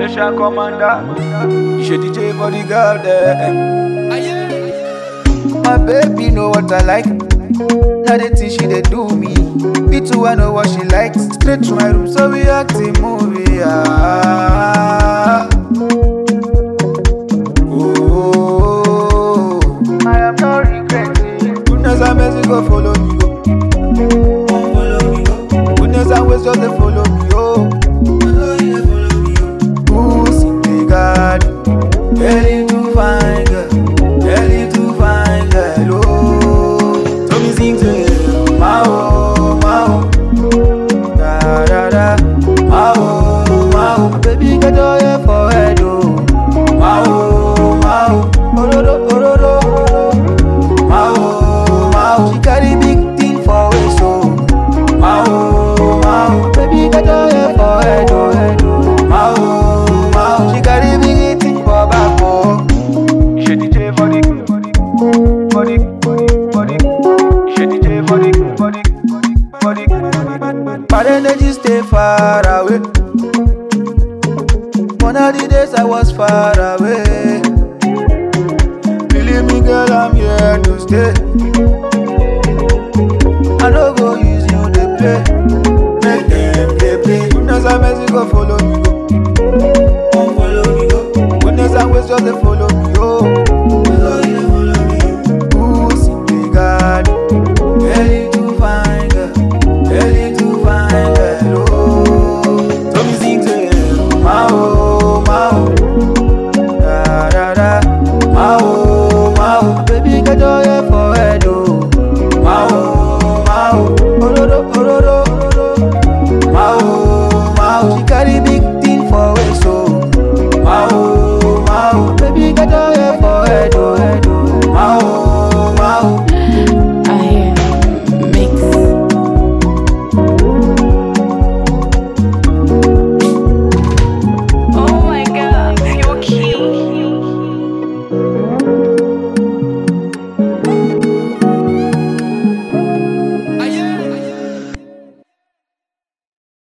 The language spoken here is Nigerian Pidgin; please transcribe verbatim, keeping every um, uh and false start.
Operation Commander. You should D J for the girl there. My baby know what I like. Now the thing she dey do me. Me too, I know what she likes. Straight to my room, so we act a movie. Ah. Oh, I am not regretting. Goodness and mercy go follow me, go. Follow me, go. Goodness and ways just dey follow me, oh. Who's in the garden? Girl, you too fine, girl. Girl, you too fine, girl. Oh, so me sing to you, ma oh, ma oh, da da da, ma oh, ma oh. Baby, get all your forehead, oh, ma oh, ma oh, orodo, orodo, ma oh, ma oh. She carry big thing for waist, so ma oh, ma oh. Baby, get all your forehead, oh, ma oh, ma oh. She carry big thing for back, oh. She D J for the, for the, for the. She D J for the, for the, for the. Bad energy stay far away. One of the days I was far away. Believe me, girl, I'm here to stay. I no go use you to play. Make them play, play. Goodness and mercy go follow me, go. Go follow me, go. Goodness and ways just they follow me, go. Follow you, follow me. Who's in the garden? Girl, you too fine, girl. Girl, you too fine, girl. Oh, so me sing to you, ma oh, ma oh, da da da, ma oh, ma oh. Baby, get all your forehead, oh, ma oh, ma oh, orodo, orodo, ma oh, ma oh. She carry big thing for waist, so ma oh.